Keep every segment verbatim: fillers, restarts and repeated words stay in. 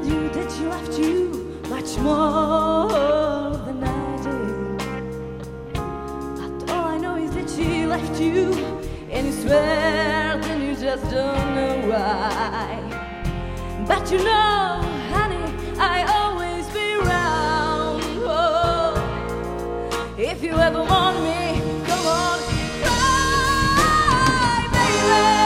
you that she loved you much more than I did. But all I know is that she left you, and you swear that you just don't know why. But you know, honey, I always be around. Oh, if you ever want me, come on, cry, baby.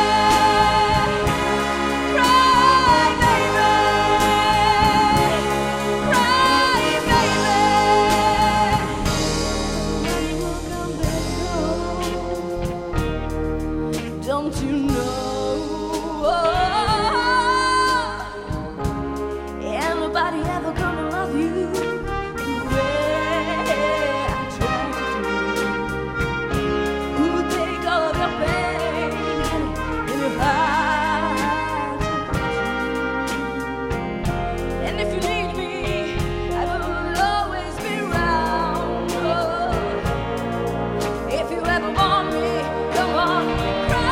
Don't you know, ain't nobody ever gonna love you the way I try to. Who'll take all of your pain in your heart? And if you need me, I will always be around. Oh, if you ever want me, come on.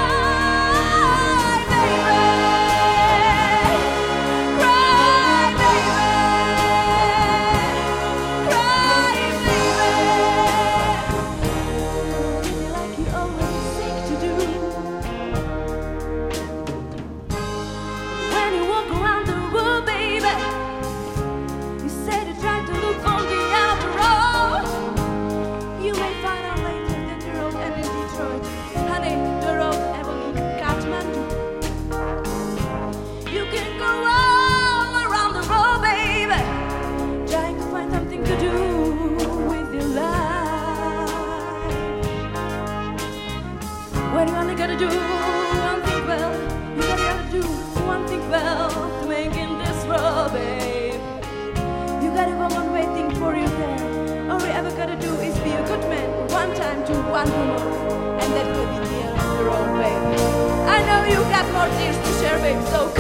When you only gotta do one thing well, you gotta, gotta do one thing well to make in this world, babe. You gotta go on waiting for you there. All you ever gotta do is be a good man, one time to one woman, and that will be the end of the road, babe. I know you got more tears to share, babe, so